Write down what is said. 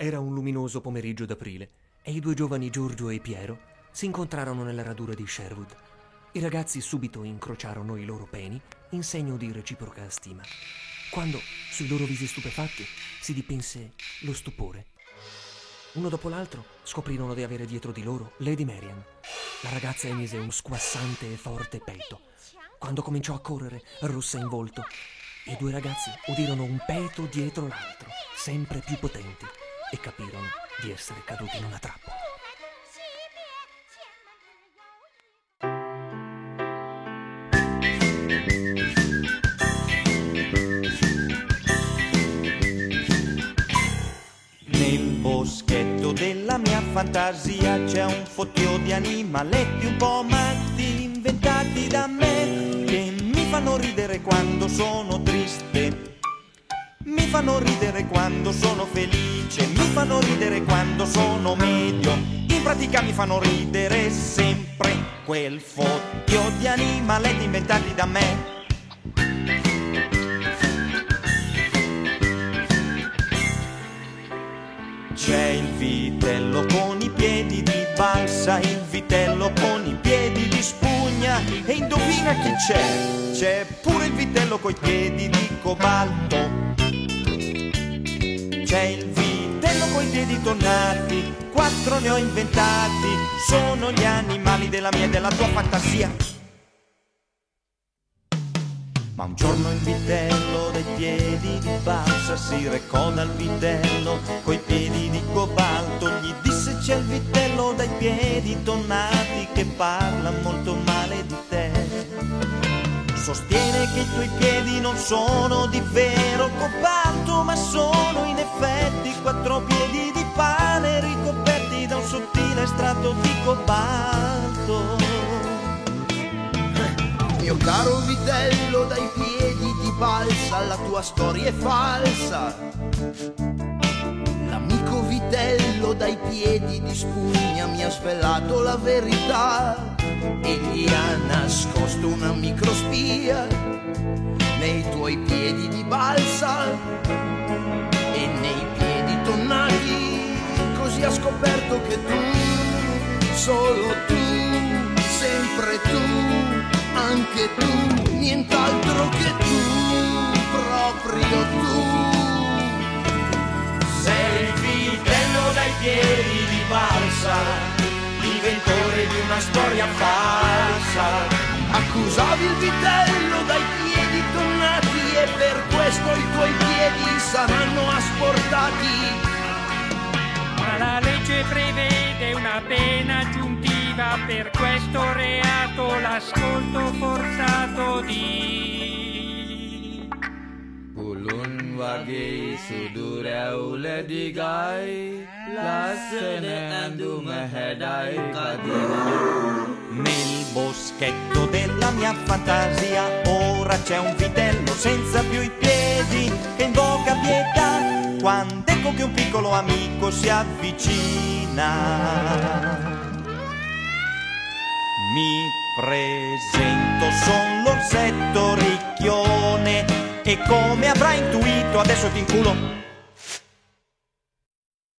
Era un luminoso pomeriggio d'aprile e i due giovani Giorgio e Piero si incontrarono nella radura di Sherwood. I ragazzi subito incrociarono i loro peni in segno di reciproca stima, quando sui loro visi stupefatti si dipinse lo stupore. Uno dopo l'altro scoprirono di avere dietro di loro Lady Marian. La ragazza emise un squassante e forte petto. Quando cominciò a correre, rossa in volto, i due ragazzi udirono un peto dietro l'altro, sempre più potenti, e capirono di essere caduti in una trappola. Nel boschetto della mia fantasia c'è un fottio di animaletti un po' matti inventati da me, che mi fanno ridere quando sono triste, mi fanno ridere quando sono felice, mi fanno ridere quando sono medio. In pratica mi fanno ridere sempre quel fottio di animaletti inventati da me. C'è il vitello con i piedi di balsa, il vitello con i piedi di spugna, e indovina chi c'è? C'è pure il vitello coi piedi di cobalto. C'è il vitello coi piedi tonnati, 4 ne ho inventati, sono gli animali della mia e della tua fantasia. Ma un giorno il vitello dai piedi di balsa si recò dal vitello coi piedi di cobalto. Gli disse: c'è il vitello dai piedi tonnati che parla molto male di te. Sostiene che i tuoi piedi non sono di vero cobalto, ma sono in effetti 4 piedi di pane ricoperti da un sottile strato di cobalto. Mio caro vitello dai piedi di balsa, la tua storia è falsa. L'amico vitello dai piedi di spugna mi ha svelato la verità. Egli ha nascosto una microspia nei tuoi piedi di balsa e nei piedi tonnati. Così ha scoperto che tu, solo tu, sempre tu, anche tu, nient'altro che tu, proprio tu. Sei il vitello dai piedi di balsa, inventore di una storia falsa. Accusavi il vitello dai piedi tonnati e per questo i tuoi piedi saranno asportati. Ma la legge prevede una pena aggiuntiva per questo reato, l'ascolto forzato di Ulun wagi sudure ule digai lasene andu mehedai kadina. Nel boschetto della mia fantasia ora c'è un vitello senza più i piedi che invoca pietà quando ecco che un piccolo amico si avvicina. Mi presento, son l'orsetto ricchione e come avrai intuito adesso ti inculo.